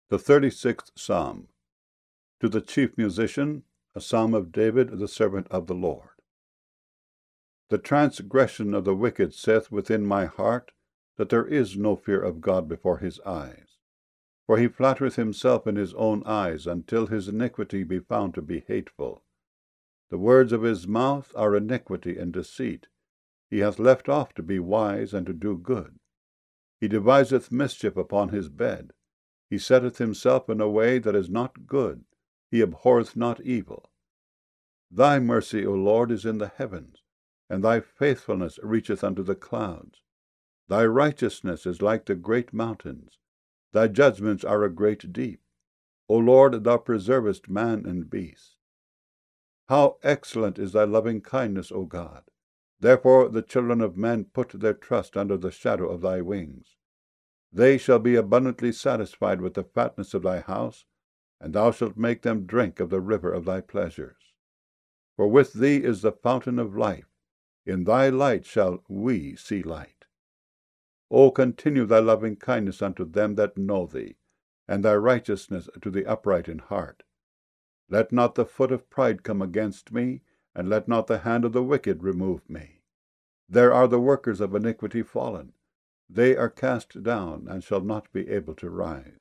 The 36th Psalm. To the chief musician, a psalm of David, the servant of the Lord. The transgression of the wicked saith within my heart, that there is no fear of God before his eyes. For he flattereth himself in his own eyes, until his iniquity be found to be hateful. The words of his mouth are iniquity and deceit. He hath left off to be wise and to do good. He deviseth mischief upon his bed. He setteth himself in a way that is not good. He abhorreth not evil. Thy mercy, O Lord, is in the heavens, and thy faithfulness reacheth unto the clouds. Thy righteousness is like the great mountains. Thy judgments are a great deep. O Lord, thou preservest man and beast. How excellent is thy loving kindness, O God! Therefore the children of men put their trust under the shadow of thy wings. They shall be abundantly satisfied with the fatness of thy house, and thou shalt make them drink of the river of thy pleasures. For with thee is the fountain of life. In thy light shall we see light. O continue thy loving kindness unto them that know thee, and thy righteousness to the upright in heart. Let not the foot of pride come against me, and let not the hand of the wicked remove me. There are the workers of iniquity fallen. They are cast down, and shall not be able to rise.